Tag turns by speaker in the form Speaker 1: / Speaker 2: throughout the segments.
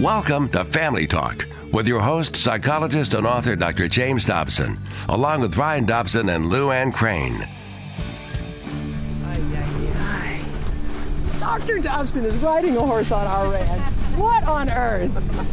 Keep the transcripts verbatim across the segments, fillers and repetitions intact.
Speaker 1: Welcome to Family Talk with your host, psychologist and author Doctor James Dobson, along with Ryan Dobson and Lou Ann Crane.
Speaker 2: Doctor Dobson is riding a horse on our ranch. What on earth?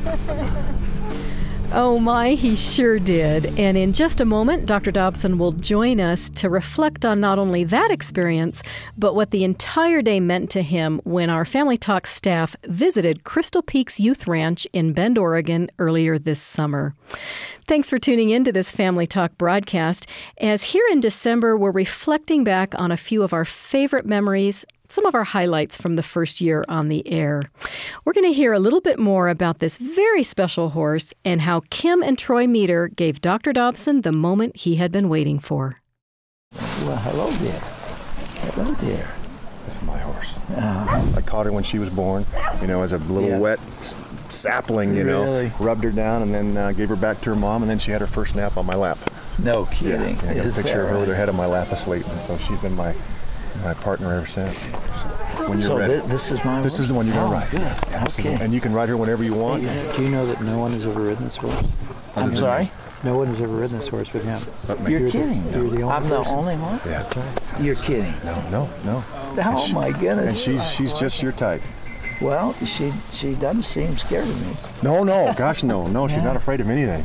Speaker 3: Oh my, he sure did. And in just a moment, Doctor Dobson will join us to reflect on not only that experience, but what the entire day meant to him when our Family Talk staff visited Crystal Peaks Youth Ranch in Bend, Oregon earlier this summer. Thanks for tuning in to this Family Talk broadcast, as here in December, we're reflecting back on a few of our favorite memories, some of our highlights from the first year on the air. We're going to hear a little bit more about this very special horse and how Kim and Troy Meter gave Doctor Dobson the moment he had been waiting for.
Speaker 4: Well, hello there. Hello there.
Speaker 5: This is my horse.
Speaker 4: Uh,
Speaker 5: I caught her when she was born, you know, as a little
Speaker 4: Yes.
Speaker 5: wet s- sapling, you know.
Speaker 4: Really?
Speaker 5: Rubbed her down and then uh, gave her back to her mom, and then she had her first nap on my lap.
Speaker 4: no kidding.
Speaker 5: Yeah, I got a
Speaker 4: Is
Speaker 5: picture
Speaker 4: that
Speaker 5: of her with her
Speaker 4: right?
Speaker 5: head on my lap asleep, and so she's been my my partner ever since. So when you're
Speaker 4: So
Speaker 5: ready.
Speaker 4: thi- this is my
Speaker 5: This
Speaker 4: horse?
Speaker 5: is the one you're going
Speaker 4: Oh,
Speaker 5: to ride.
Speaker 4: good.
Speaker 5: Yeah, this is
Speaker 4: Okay.
Speaker 5: the- and you can ride her whenever you want.
Speaker 6: Do you know that no one has ever ridden this horse?
Speaker 4: I'm sorry?
Speaker 6: No one has ever ridden this horse but him.
Speaker 5: But me.
Speaker 4: You're,
Speaker 6: You're the-
Speaker 4: kidding.
Speaker 6: you're the only
Speaker 4: I'm the
Speaker 6: person.
Speaker 4: only one?
Speaker 5: Yeah, that's right.
Speaker 4: You're kidding.
Speaker 5: No, no, no.
Speaker 4: Oh,
Speaker 5: she-
Speaker 4: my goodness.
Speaker 5: And she's she's just your type.
Speaker 4: Well, she she doesn't seem scared of me.
Speaker 5: No, no, gosh, no, no. She's
Speaker 4: Yeah.
Speaker 5: not afraid of anything.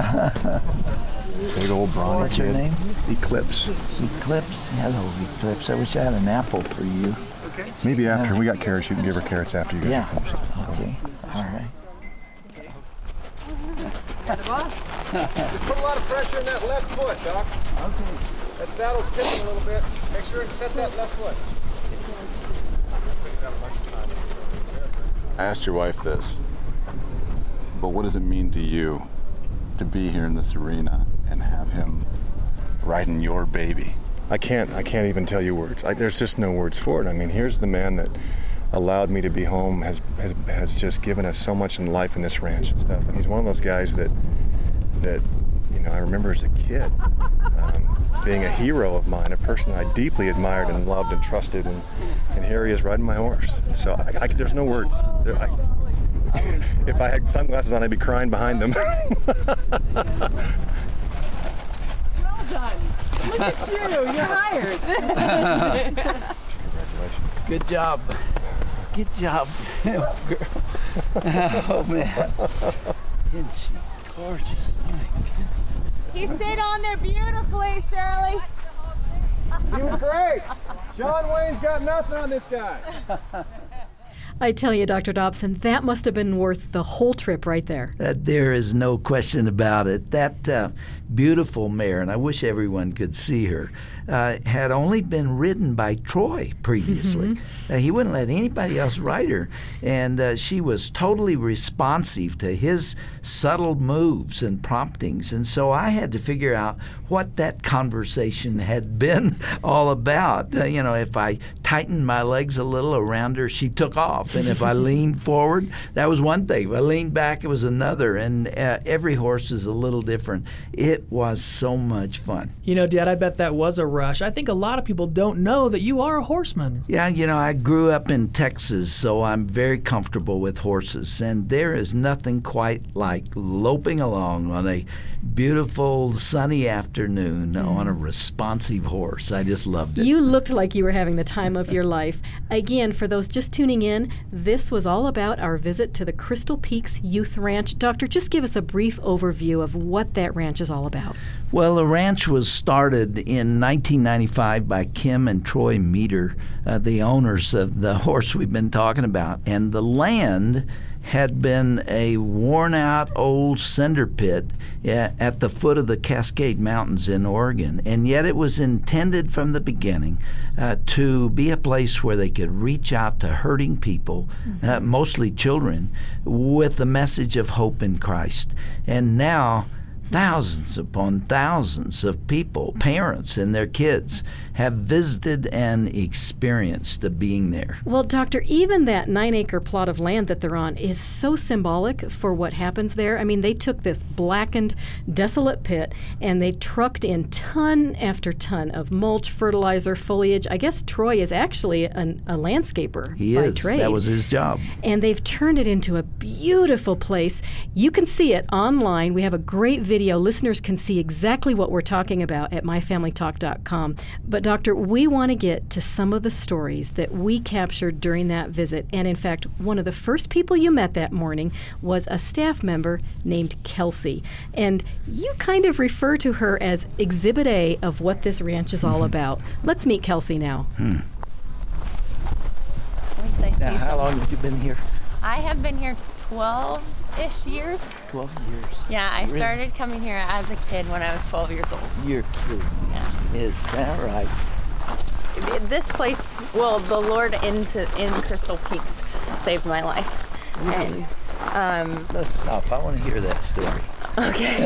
Speaker 5: Big old brawny
Speaker 4: What's her
Speaker 5: kid.
Speaker 4: name?
Speaker 5: Eclipse.
Speaker 4: Eclipse. Hello, Eclipse. I wish I had an apple for you.
Speaker 5: Maybe after we got carrots, you can give her carrots after you guys
Speaker 4: Yeah.
Speaker 5: are finished.
Speaker 4: Okay. All right.
Speaker 5: Put a lot of pressure in that left foot, Doc. Okay. That saddle's tipping a little bit. Make sure and set that left foot.
Speaker 7: I asked your wife this, but what does it mean to you to be here in this arena and have him riding your baby?
Speaker 5: I can't. I can't even tell you words. I, there's just no words for it. I mean, here's the man that allowed me to be home. Has has has just given us so much in life in this ranch and stuff. And he's one of those guys that that you know I remember as a kid um, being a hero of mine, a person I deeply admired and loved and trusted. And, and here he is riding my horse. So I, I, there's no words. There, I, if I had sunglasses on, I'd be crying behind them.
Speaker 2: Well done. Look at you. You're hired.
Speaker 4: Good job. Good job. Oh, man. Isn't she gorgeous? My goodness.
Speaker 8: He sit on there beautifully, Shirley.
Speaker 5: He was great. John Wayne's got nothing on this guy.
Speaker 3: I tell you, Doctor Dobson, that must have been worth the whole trip right there.
Speaker 4: Uh, there is no question about it. That uh, beautiful mare, and I wish everyone could see her, uh, had only been ridden by Troy previously. Uh, he wouldn't let anybody else ride her, and uh, she was totally responsive to his subtle moves and promptings. And so I had to figure out what that conversation had been all about. Uh, you know, if I tightened my legs a little around her, she took off. And if I leaned forward, that was one thing. If I leaned back, it was another. And uh, every horse is a little different. It was so much fun.
Speaker 9: You know, Dad, I bet that was a rush. I think a lot of people don't know that you are a horseman.
Speaker 4: Yeah, you know, I grew up in Texas, so I'm very comfortable with horses. And there is nothing quite like loping along on a beautiful sunny afternoon mm. on a responsive horse. I just loved it.
Speaker 3: You looked like you were having the time of your life. Again, for those just tuning in, this was all about our visit to the Crystal Peaks Youth Ranch. Doctor, just give us a brief overview of what that ranch is all about.
Speaker 4: Well, the ranch was started in nineteen ninety-five by Kim and Troy Meter, uh, the owners of the horse we've been talking about. And the land had been a worn-out old cinder pit at the foot of the Cascade Mountains in Oregon, and yet it was intended from the beginning uh, to be a place where they could reach out to hurting people, mm-hmm. uh, mostly children, with the message of hope in Christ. And now thousands upon thousands of people, parents and their kids, have visited and experienced the being there.
Speaker 3: Well, Doctor, even that nine-acre plot of land that they're on is so symbolic for what happens there. I mean, they took this blackened, desolate pit, and they trucked in ton after ton of mulch, fertilizer, foliage. I guess Troy is actually an, a landscaper
Speaker 4: he
Speaker 3: by
Speaker 4: is.
Speaker 3: trade.
Speaker 4: That was his job.
Speaker 3: And they've turned it into a beautiful place. You can see it online. We have a great video. Listeners can see exactly what we're talking about at my family talk dot com. But Doctor, we want to get to some of the stories that we captured during that visit. And in fact, one of the first people you met that morning was a staff member named Kelsey. And you kind of refer to her as Exhibit A of what this ranch is all
Speaker 4: Mm-hmm.
Speaker 3: about. Let's meet Kelsey now.
Speaker 4: Hmm.
Speaker 10: Now,
Speaker 6: how long have you been here?
Speaker 10: I have been here twelve-ish years.
Speaker 6: twelve years.
Speaker 10: Yeah, I
Speaker 6: Really?
Speaker 10: started coming here as a kid when I was twelve years old.
Speaker 6: You're kidding.
Speaker 10: Yeah.
Speaker 6: Is that right?
Speaker 10: This place, well, the Lord into in Crystal Peaks saved my life.
Speaker 6: Really?
Speaker 10: And um,
Speaker 6: Let's stop. I want to hear that story.
Speaker 10: Okay.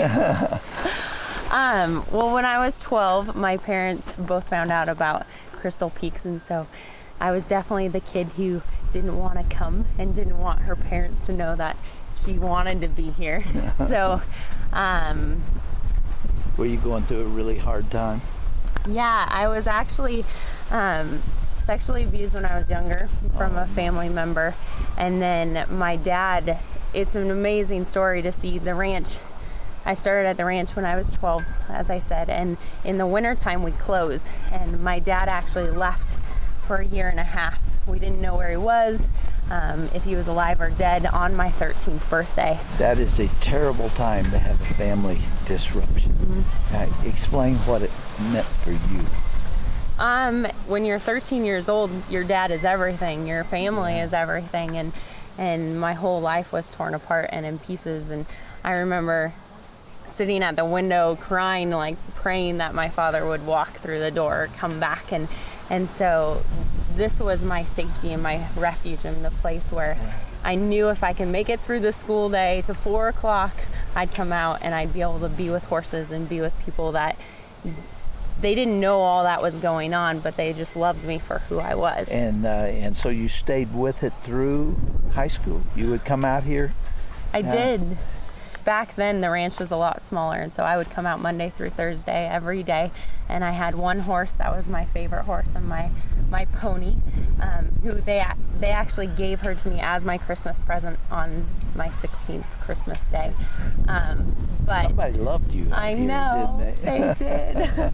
Speaker 10: um, well, when I was twelve, my parents both found out about Crystal Peaks, and so I was definitely the kid who didn't want to come and didn't want her parents to know that she wanted to be here. So, um,
Speaker 6: were you going through a really hard time?
Speaker 10: Yeah, I was actually um, sexually abused when I was younger from a family member. And then my dad, it's an amazing story to see the ranch. I started at the ranch when I was twelve, as I said, and in the wintertime we close. And my dad actually left for a year and a half. We didn't know where he was, um, if he was alive or dead, on my thirteenth birthday.
Speaker 6: That is a terrible time to have a family disruption. Mm-hmm. Uh, explain what it meant for you.
Speaker 10: Um, when you're thirteen years old, your dad is everything. Your family yeah. is everything, and and my whole life was torn apart and in pieces. And I remember sitting at the window crying, like praying that my father would walk through the door or come back. And and so this was my safety and my refuge, and the place where I knew if I could make it through the school day to four o'clock, I'd come out and I'd be able to be with horses and be with people that they didn't know all that was going on, but they just loved me for who I was.
Speaker 6: And uh, and so you stayed with it through high school. You would come out here?
Speaker 10: I
Speaker 6: uh,
Speaker 10: did. Back then, the ranch was a lot smaller, and so I would come out Monday through Thursday every day. And I had one horse that was my favorite horse, and my my pony, um, who they they actually gave her to me as my Christmas present on my sixteenth Christmas day. Um, but
Speaker 6: somebody loved you.
Speaker 10: I
Speaker 6: here,
Speaker 10: know
Speaker 6: didn't they?
Speaker 10: they did.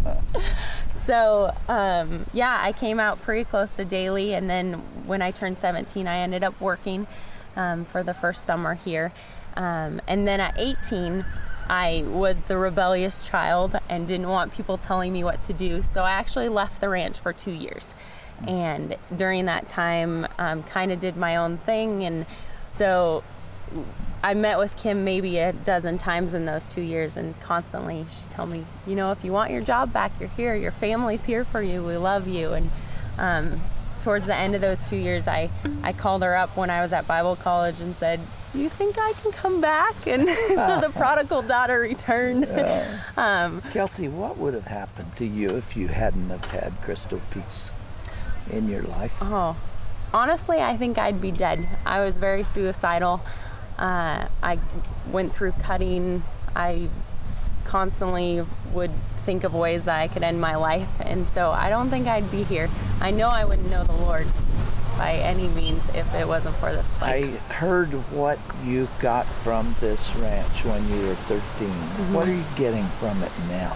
Speaker 10: So um, yeah, I came out pretty close to daily, and then when I turned seventeen, I ended up working um, for the first summer here. Um, and then at eighteen, I was the rebellious child and didn't want people telling me what to do. So I actually left the ranch for two years. And during that time, um, kind of did my own thing. And so I met with Kim maybe a dozen times in those two years. And constantly she'd tell me, you know, if you want your job back, you're here. Your family's here for you. We love you. And um, towards the end of those two years, I, I called her up when I was at Bible college and said, do you think I can come back? And so the prodigal daughter returned.
Speaker 6: Yeah.
Speaker 10: um,
Speaker 6: Kelsey, what would have happened to you if you hadn't have had Crystal Peaks in your life?
Speaker 10: Oh, honestly, I think I'd be dead. I was very suicidal. Uh, I went through cutting. I constantly would think of ways that I could end my life. And so I don't think I'd be here. I know I wouldn't know the Lord by any means if it wasn't for this place.
Speaker 6: I heard what you got from this ranch when you were thirteen. Mm-hmm. What are you getting from it now?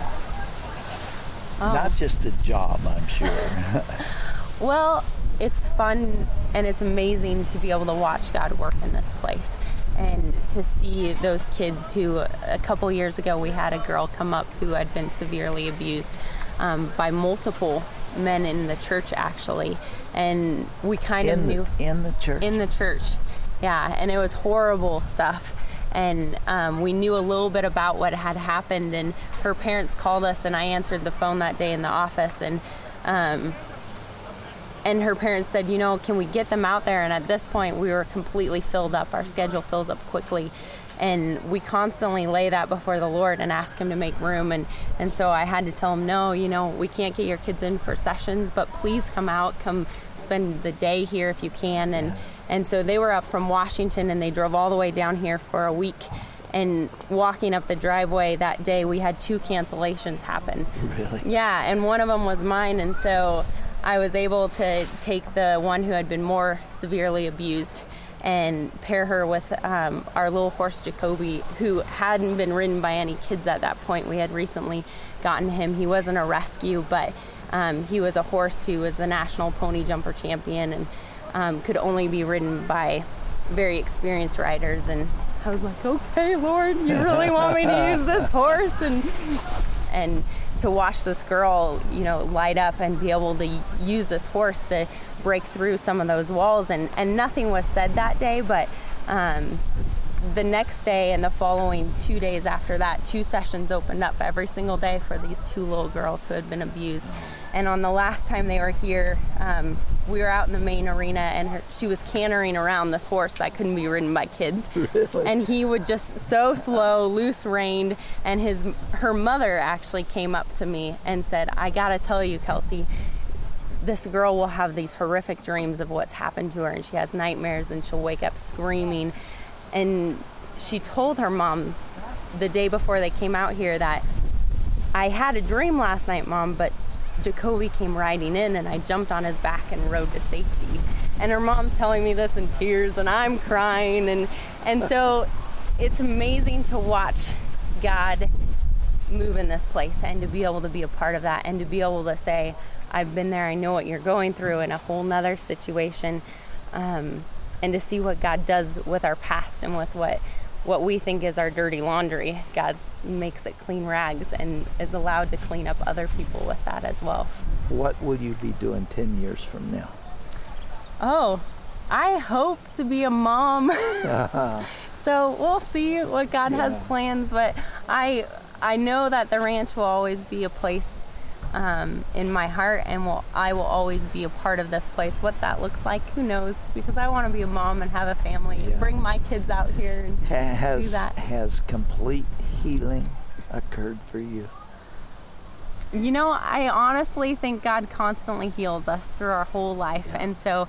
Speaker 6: Oh. Not just a job, I'm sure.
Speaker 10: Well, it's fun and it's amazing to be able to watch God work in this place, and to see those kids who a couple years ago we had a girl come up who had been severely abused um, by multiple men in the church, actually. And we kind
Speaker 6: in
Speaker 10: of knew
Speaker 6: the, in the church
Speaker 10: in the church yeah and it was horrible stuff. And um, we knew a little bit about what had happened, and her parents called us, and I answered the phone that day in the office, and um, and her parents said, you know, can we get them out there? And at this point we were completely filled up. Our schedule fills up quickly, And we constantly lay that before the Lord and ask him to make room. And, and so I had to tell him, no, you know, we can't get your kids in for sessions, but please come out, come spend the day here if you can. And, and so they were up from Washington, and they drove all the way down here for a week. And walking up the driveway that day, we had two cancellations happen.
Speaker 6: Really?
Speaker 10: Yeah, and one of them was mine. And so I was able to take the one who had been more severely abused and pair her with um, our little horse Jacoby, who hadn't been ridden by any kids at that point. We had recently gotten him. He wasn't a rescue, but um, he was a horse who was the national pony jumper champion, and um, could only be ridden by very experienced riders. And I was like, okay, Lord, you really want me to use this horse? And and to watch this girl, you know, light up and be able to use this horse to break through some of those walls. And, and nothing was said that day, but um, the next day and the following two days after that, two sessions opened up every single day for these two little girls who had been abused. And on the last time they were here, um, we were out in the main arena, and her, she was cantering around this horse that couldn't be ridden by kids.
Speaker 6: Really?
Speaker 10: And he would just so slow, loose reined, and his her mother actually came up to me and said, I gotta tell you, Kelsey, this girl will have these horrific dreams of what's happened to her, and she has nightmares, and she'll wake up screaming. And she told her mom the day before they came out here that, I had a dream last night, Mom, but Jacoby came riding in, and I jumped on his back and rode to safety. And her mom's telling me this in tears, and I'm crying. And, and so it's amazing to watch God move in this place, and to be able to be a part of that, and to be able to say, I've been there, I know what you're going through in a whole nother situation. Um, and to see what God does with our past and with what what we think is our dirty laundry. God makes it clean rags and is allowed to clean up other people with that as well.
Speaker 6: What will you be doing ten years from now?
Speaker 10: Oh, I hope to be a mom. So we'll see what God yeah. has plans, but I I know that the ranch will always be a place um, in my heart, and will I will always be a part of this place. What that looks like, who knows? Because I want to be a mom and have a family, yeah. and bring my kids out here and
Speaker 6: has,
Speaker 10: do that.
Speaker 6: Has complete healing occurred for you?
Speaker 10: You know, I honestly think God constantly heals us through our whole life, yeah. and so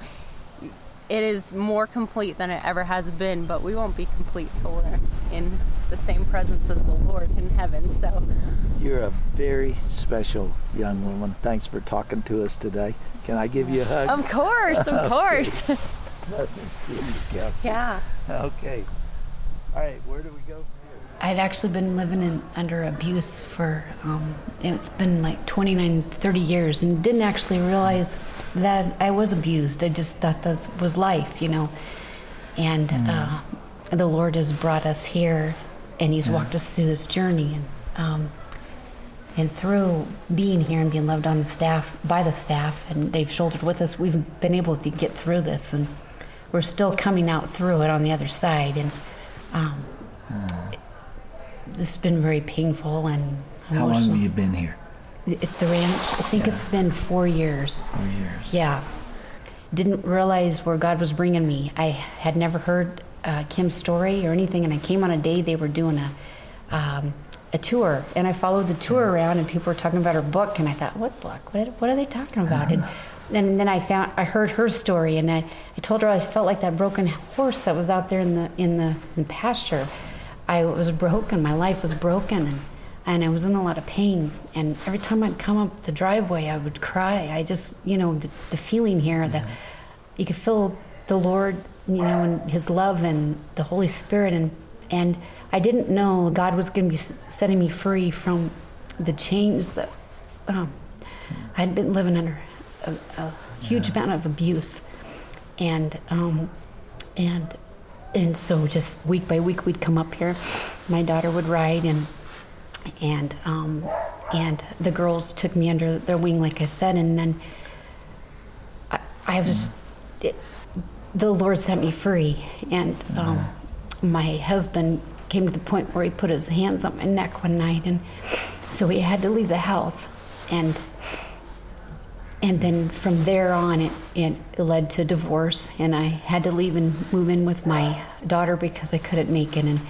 Speaker 10: it is more complete than it ever has been, but we won't be complete till we're in the same presence as the Lord in heaven. So
Speaker 6: you're a very special young woman. Thanks for talking to us today. Can I give you a hug?
Speaker 10: Of course, of course.
Speaker 6: Blessings to you, Kelsey.
Speaker 10: Yeah.
Speaker 6: Okay. All right, where do we go from here?
Speaker 11: I've actually been living in, under abuse for, um, it's been like twenty-nine, thirty years, and didn't actually realize that I was abused. I just thought that was life, you know. And mm. uh, the Lord has brought us here, and He's yeah. walked us through this journey. And um, and through being here and being loved on the staff, by the staff, and they've shouldered with us, we've been able to get through this, and we're still coming out through it on the other side. And um, mm. this has been very painful and emotional.
Speaker 6: How long have you been here?
Speaker 11: At the ranch, I think yeah. it's been four years.
Speaker 6: Four years.
Speaker 11: Yeah. Didn't realize where God was bringing me. I had never heard uh, Kim's story or anything, and I came on a day they were doing a um, a tour, and I followed the tour around, and people were talking about her book, and I thought, what book? What, what are they talking about? And, and then I found, I heard her story, and I, I told her I felt like that broken horse that was out there in the in the, in the pasture. I was broken. My life was broken, and and I was in a lot of pain. And every time I'd come up the driveway, I would cry. I just, you know, the, the feeling here, that you could feel the Lord, you know, and His love and the Holy Spirit, and and I didn't know God was going to be setting me free from the chains that um, I'd been living under a, a huge yeah. amount of abuse, and um, and and so just week by week we'd come up here. My daughter would ride, and and um, and the girls took me under their wing, like I said, and then I, I was it, the Lord set me free, and um, my husband came to the point where he put his hands on my neck one night, and so he had to leave the house, and and then from there on it, it led to divorce, and I had to leave and move in with my daughter because I couldn't make it, and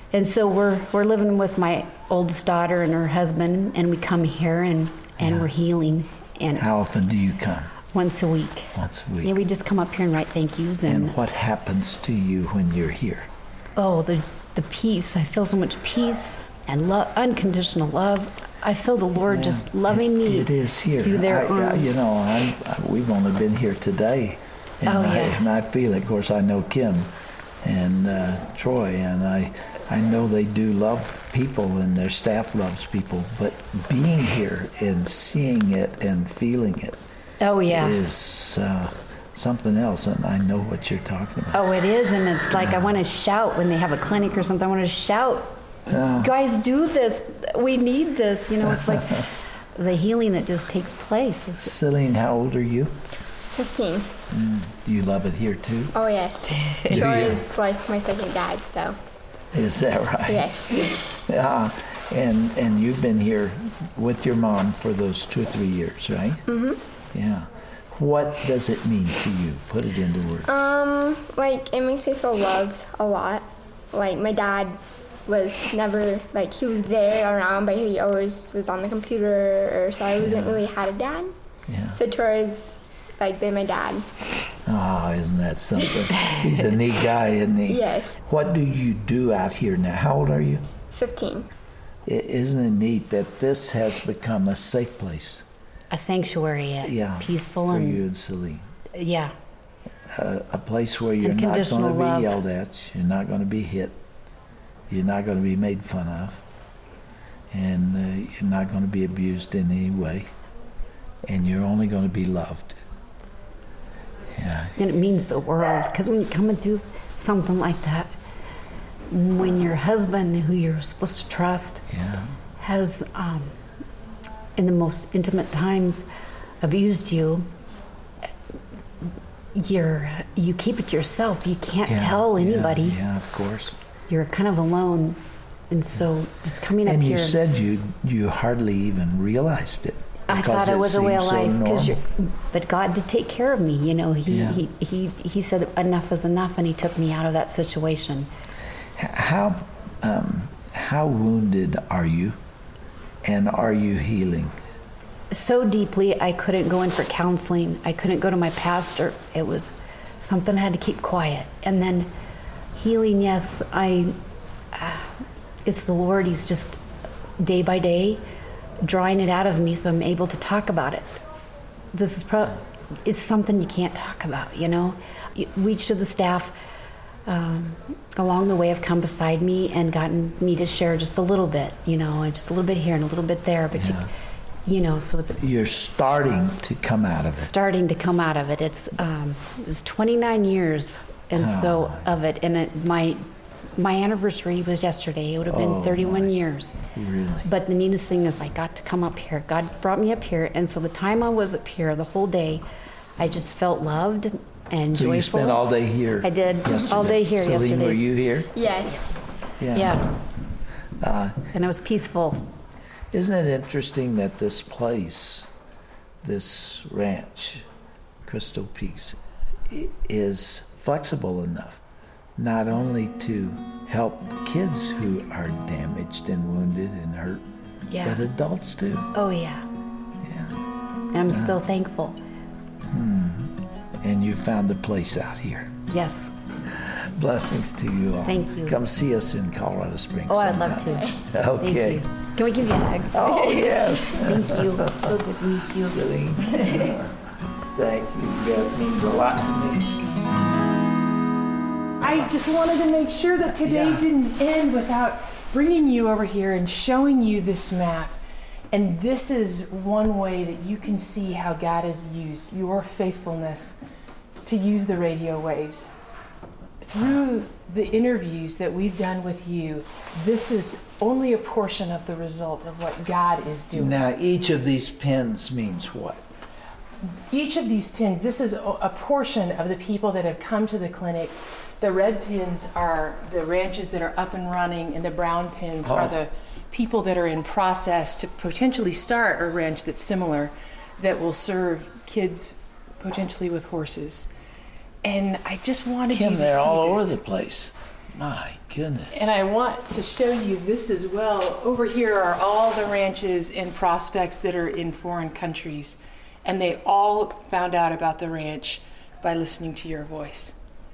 Speaker 11: And so we're we're living with my oldest daughter and her husband, and we come here and, and yeah. we're healing. And
Speaker 6: how often do you come?
Speaker 11: Once a week.
Speaker 6: Once a week.
Speaker 11: Yeah, we just come up here and write thank yous. And,
Speaker 6: and what happens to you when you're here?
Speaker 11: Oh, the the peace. I feel so much peace and love, unconditional love. I feel the Lord yeah. just loving
Speaker 6: it,
Speaker 11: me.
Speaker 6: It is here.
Speaker 11: Through their
Speaker 6: I,
Speaker 11: arms.
Speaker 6: I, you know, I'm, I, we've only been here today, and,
Speaker 11: oh,
Speaker 6: I,
Speaker 11: yeah.
Speaker 6: and I feel it. Of course, I know Kim and uh, Troy, and I. I know they do love people and their staff loves people, but being here and seeing it and feeling it
Speaker 11: oh, yeah.
Speaker 6: is uh, something else, and I know what you're talking about.
Speaker 11: Oh, it is, and it's like I want to shout when they have a clinic or something. I want to shout, oh. guys, do this. We need this. You know, it's like the healing that just takes place. It's
Speaker 6: Celine, how old are you?
Speaker 12: fifteen.
Speaker 6: Mm. Do you love it here, too?
Speaker 12: Oh, yes. Troy is like my second dad, so...
Speaker 6: Is that right?
Speaker 12: Yes.
Speaker 6: Yeah, and and you've been here with your mom for those two or three years, right?
Speaker 12: Mm-hmm.
Speaker 6: Yeah. What does it mean to you? Put it into words.
Speaker 12: Um, like, it makes me feel loved a lot. Like, my dad was never, like, he was there around, but he always was on the computer, or so I wasn't yeah. really had a dad.
Speaker 6: Yeah.
Speaker 12: So Troy's, like, been my dad.
Speaker 6: Oh, isn't that something? He's a neat guy, isn't he?
Speaker 12: Yes.
Speaker 6: What do you do out here now? How old are you?
Speaker 12: fifteen.
Speaker 6: Isn't it neat that this has become a safe place?
Speaker 11: A sanctuary, a
Speaker 6: yeah,
Speaker 11: peaceful.
Speaker 6: for
Speaker 11: and,
Speaker 6: you and Celine.
Speaker 11: Yeah.
Speaker 6: A, a place where you're not going to be
Speaker 11: love.
Speaker 6: yelled at, you're not going to be hit, you're not going to be made fun of, and uh, you're not going to be abused in any way, and you're only going to be loved. Yeah.
Speaker 11: And it means the world, because when you're coming through something like that, when your husband, who you're supposed to trust,
Speaker 6: yeah.
Speaker 11: has, um, in the most intimate times, abused you, you're you keep it to yourself. You can't
Speaker 6: yeah,
Speaker 11: tell anybody.
Speaker 6: Yeah, yeah, of course.
Speaker 11: You're kind of alone, and so just coming up
Speaker 6: and
Speaker 11: here.
Speaker 6: And you said you you hardly even realized it.
Speaker 11: I thought I was a way of life, because you're, but God did take care of me. You know, he,
Speaker 6: yeah.
Speaker 11: he he he said enough is enough, and He took me out of that situation.
Speaker 6: How um, how wounded are you, and are you healing?
Speaker 11: So deeply, I couldn't go in for counseling. I couldn't go to my pastor. It was something I had to keep quiet. And then healing, yes, I. Uh, it's the Lord. He's just day by day drawing it out of me, so I'm able to talk about it. This is pro- is something you can't talk about, you know. We, each of the staff um, along the way have come beside me and gotten me to share just a little bit, you know, and just a little bit here and a little bit there. But yeah. you, you know, so it's
Speaker 6: you're starting to come out of it.
Speaker 11: Starting to come out of it. It's um, it was twenty-nine years, and oh. so of it, and it, my. My anniversary was yesterday. It would have been
Speaker 6: oh,
Speaker 11: thirty-one
Speaker 6: my.
Speaker 11: years.
Speaker 6: Really?
Speaker 11: But the neatest thing is I got to come up here. God brought me up here, and so the time I was up here, the whole day, I just felt loved and
Speaker 6: so
Speaker 11: joyful.
Speaker 6: You spent all day here.
Speaker 11: I did.
Speaker 6: Yesterday.
Speaker 11: All day here
Speaker 6: Celine,
Speaker 11: yesterday.
Speaker 6: Were you here?
Speaker 12: Yes.
Speaker 6: Yeah.
Speaker 11: Yeah.
Speaker 6: Uh,
Speaker 11: and it was peaceful.
Speaker 6: Isn't it interesting that this place, this ranch, Crystal Peaks, is flexible enough not only to help kids who are damaged and wounded and hurt,
Speaker 11: yeah.
Speaker 6: but adults too.
Speaker 11: Oh, yeah.
Speaker 6: Yeah.
Speaker 11: I'm
Speaker 6: uh,
Speaker 11: so thankful.
Speaker 6: Hmm. And you found a place out here.
Speaker 11: Yes.
Speaker 6: Blessings to you all.
Speaker 11: Thank you.
Speaker 6: Come see us in Colorado Springs.
Speaker 11: Oh,
Speaker 6: sometime.
Speaker 11: I'd love to.
Speaker 6: Okay.
Speaker 11: Can we give you a hug?
Speaker 6: Oh, yes.
Speaker 11: Thank you. So good to meet you.
Speaker 6: Celine. Thank you. That means a lot to me.
Speaker 2: I just wanted to make sure that today
Speaker 6: yeah.
Speaker 2: didn't end without bringing you over here and showing you this map. And this is one way that you can see how God has used your faithfulness to use the radio waves. Through the interviews that we've done with you, this is only a portion of the result of what God is doing.
Speaker 6: Now, each of these pins means what?
Speaker 2: Each of these pins, this is a portion of the people that have come to the clinics. The red pins are the ranches that are up and running, and the brown pins oh. are the people that are in process to potentially start a ranch that's similar, that will serve kids potentially with horses. And I just wanted
Speaker 6: Kim,
Speaker 2: you to
Speaker 6: they're
Speaker 2: see
Speaker 6: all
Speaker 2: this.
Speaker 6: over the place. My goodness.
Speaker 2: And I want to show you this as well. Over here are all the ranches and prospects that are in foreign countries. And they all found out about the ranch by listening to your voice.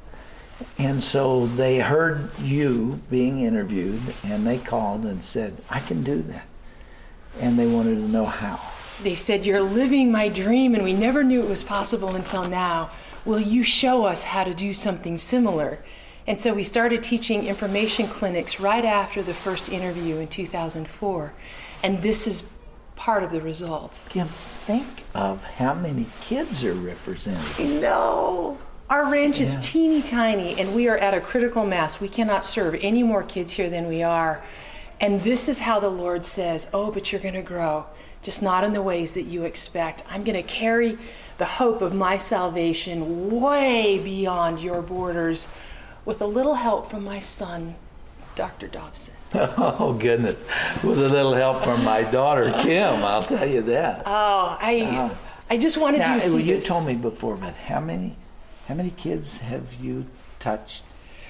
Speaker 6: And so they heard you being interviewed, and they called and said, I can do that. And they wanted to know how.
Speaker 2: They said, you're living my dream, and we never knew it was possible until now. Will you show us how to do something similar? And so we started teaching information clinics right after the first interview in two thousand four. And this is part of the result.
Speaker 6: Kim, think of how many kids are represented.
Speaker 2: No. Our ranch is
Speaker 6: Yeah.
Speaker 2: teeny tiny, and we are at a critical mass. We cannot serve any more kids here than we are. And this is how the Lord says, oh, but you're going to grow, just not in the ways that you expect. I'm going to carry the hope of my salvation way beyond your borders with a little help from my son, Doctor Dobson.
Speaker 6: Oh, goodness. With a little help from my daughter, Kim, I'll tell you that.
Speaker 2: Oh, I
Speaker 6: Uh,
Speaker 2: I just wanted
Speaker 6: now,
Speaker 2: you to see
Speaker 6: you
Speaker 2: this.
Speaker 6: told me before, but how many, how many kids have you touched?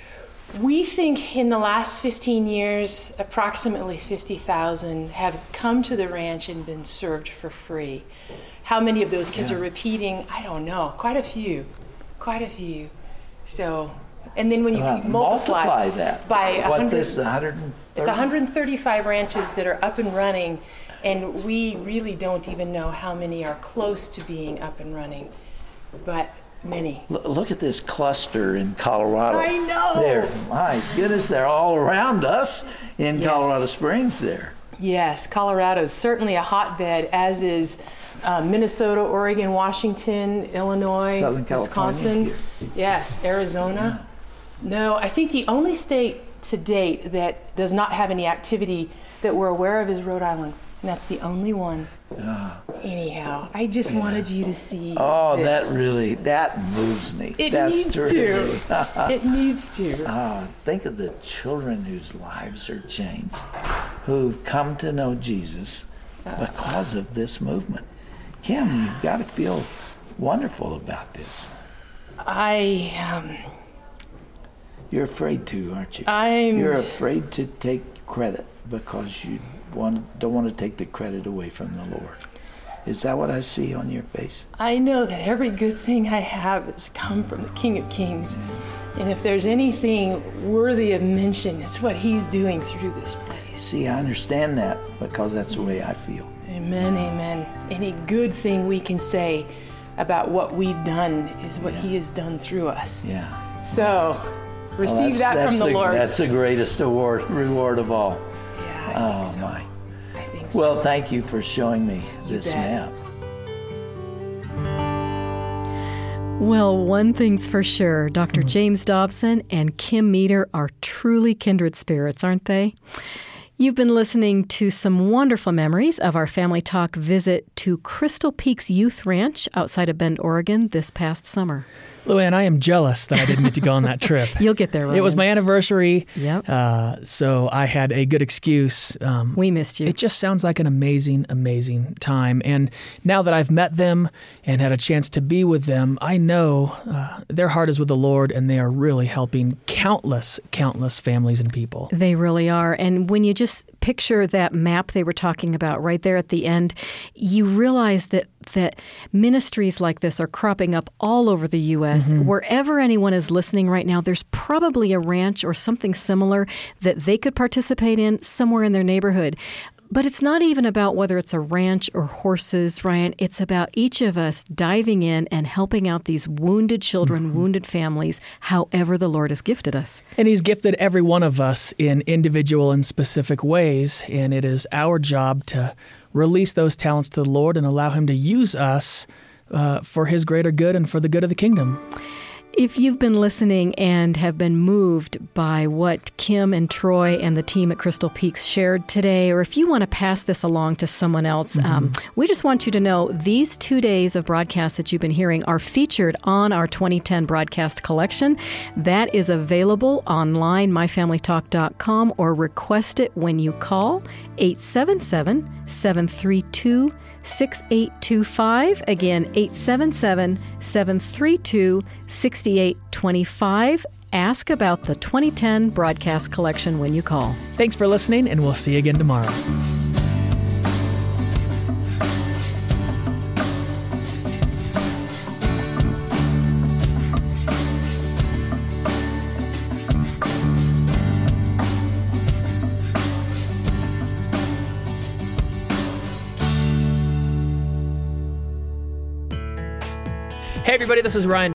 Speaker 2: We think in the last fifteen years, approximately fifty thousand have come to the ranch and been served for free. How many of those kids
Speaker 6: Yeah.
Speaker 2: are repeating? I don't know. Quite a few. Quite a few. So, and then when you
Speaker 6: Uh,
Speaker 2: multiply,
Speaker 6: multiply that.
Speaker 2: by
Speaker 6: What,
Speaker 2: 100,
Speaker 6: this one hundred thirty?
Speaker 2: it's one hundred thirty-five ranches that are up and running, and we really don't even know how many are close to being up and running, but many.
Speaker 6: L- Look at this cluster in Colorado.
Speaker 2: I know.
Speaker 6: There, my goodness, they're all around us in
Speaker 2: Yes.
Speaker 6: Colorado Springs there.
Speaker 2: Yes, Colorado is certainly a hotbed, as is uh, Minnesota, Oregon, Washington, Illinois,
Speaker 6: Southern California
Speaker 2: Wisconsin.
Speaker 6: here.
Speaker 2: Yes, Arizona. No, I think the only state to date that does not have any activity that we're aware of is Rhode Island. And that's the only one.
Speaker 6: Ah.
Speaker 2: Anyhow, I just wanted you to see.
Speaker 6: Oh,
Speaker 2: this.
Speaker 6: that really, that moves me.
Speaker 2: It
Speaker 6: That's
Speaker 2: needs
Speaker 6: terrific.
Speaker 2: to. It needs to.
Speaker 6: Ah, think of the children whose lives are changed, who've come to know Jesus because of this movement. Kim, you've got to feel wonderful about this.
Speaker 2: I, um,
Speaker 6: You're afraid to, aren't you?
Speaker 2: I'm.
Speaker 6: You're afraid to take credit because you want, don't want to take the credit away from the Lord. Is that what I see on your face?
Speaker 2: I know that every good thing I have has come from the King of Kings. And if there's anything worthy of mention, it's what he's doing through this place.
Speaker 6: See, I understand that because that's the way I feel.
Speaker 2: Amen, amen. Any good thing we can say about what we've done is what he has done through us.
Speaker 6: Yeah.
Speaker 2: So, receive
Speaker 6: Well, that's-
Speaker 2: that
Speaker 6: that's
Speaker 2: from the, Lord.
Speaker 6: That's the greatest award, reward of all.
Speaker 2: Yeah, I
Speaker 6: Oh,
Speaker 2: think so.
Speaker 6: my.
Speaker 2: I think
Speaker 6: Well,
Speaker 2: so.
Speaker 6: thank you for showing me
Speaker 2: You
Speaker 6: this
Speaker 2: bet.
Speaker 6: map.
Speaker 3: Well, one thing's for sure. Doctor James Dobson and Kim Meter are truly kindred spirits, aren't they? You've been listening to some wonderful memories of our Family Talk visit to Crystal Peaks Youth Ranch outside of Bend, Oregon this past summer.
Speaker 9: Luann, I am jealous that I didn't get to go on that trip.
Speaker 3: You'll get there, Ryan.
Speaker 9: It was my anniversary,
Speaker 3: Yep.
Speaker 9: uh, so I had a good excuse. Um,
Speaker 3: we missed you.
Speaker 9: It just sounds like an amazing, amazing time. And now that I've met them and had a chance to be with them, I know uh, their heart is with the Lord, and they are really helping countless, countless families and people.
Speaker 3: They really are. And when you just picture that map they were talking about right there at the end, you realize that that ministries like this are cropping up all over the U S Mm-hmm. Wherever anyone is listening right now, there's probably a ranch or something similar that they could participate in somewhere in their neighborhood. But it's not even about whether it's a ranch or horses, Ryan. It's about each of us diving in and helping out these wounded children, mm-hmm. wounded families, however the Lord has gifted us.
Speaker 9: And He's gifted every one of us in individual and specific ways, and it is our job to release those talents to the Lord and allow Him to use us uh, for His greater good and for the good of the kingdom.
Speaker 3: If you've been listening and have been moved by what Kim and Troy and the team at Crystal Peaks shared today, or if you want to pass this along to someone else, mm-hmm. um, we just want you to know these two days of broadcast that you've been hearing are featured on our twenty ten broadcast collection. That is available online, my family talk dot com, or request it when you call eight seven seven, seven three two, six eight two five. Again, eight seven seven, seven three two, six eight two five. Ask about the twenty ten broadcast collection when you call.
Speaker 9: Thanks for listening, and we'll see you again tomorrow. Hey everybody, this is Ryan